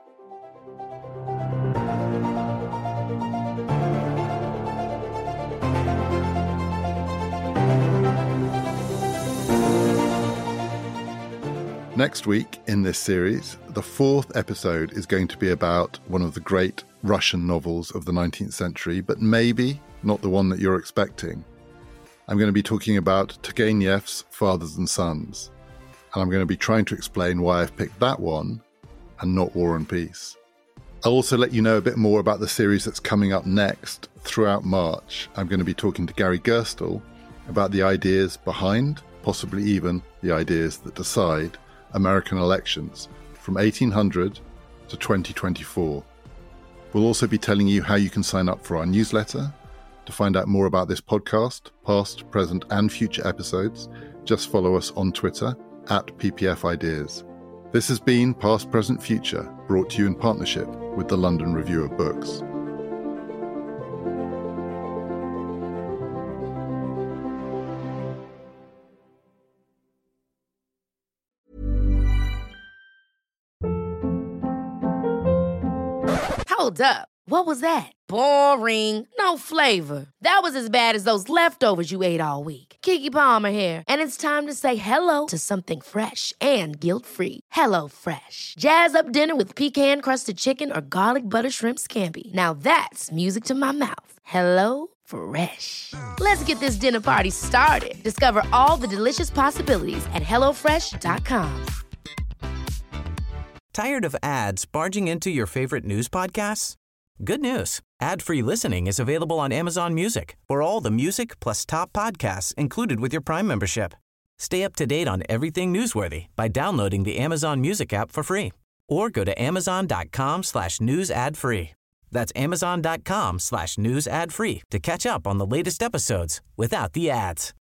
Next week in this series, the fourth episode is going to be about one of the great Russian novels of the nineteenth century, but maybe not the one that you're expecting. I'm going to be talking about Turgenev's Fathers and Sons, and I'm going to be trying to explain why I've picked that one and not War and Peace. I'll also let you know a bit more about the series that's coming up next throughout March. I'm going to be talking to Gary Gerstle about the ideas behind, possibly even the ideas that decide, American elections from eighteen hundred to twenty twenty-four. We'll also be telling you how you can sign up for our newsletter. To find out more about this podcast, past, present, and future episodes, just follow us on Twitter at P P F Ideas. This has been Past, Present, Future, brought to you in partnership with the London Review of Books. Hold up. What was that? Boring. No flavor. That was as bad as those leftovers you ate all week. Keke Palmer here, and it's time to say hello to something fresh and guilt-free. Hello Fresh. Jazz up dinner with pecan-crusted chicken or garlic butter shrimp scampi. Now that's music to my mouth. Hello Fresh. Let's get this dinner party started. Discover all the delicious possibilities at hello fresh dot com. Tired of ads barging into your favorite news podcasts? Good news. Ad-free listening is available on Amazon Music for all the music plus top podcasts included with your Prime membership. Stay up to date on everything newsworthy by downloading the Amazon Music app for free or go to amazon.com slash news ad free. That's amazon.com slash news ad free to catch up on the latest episodes without the ads.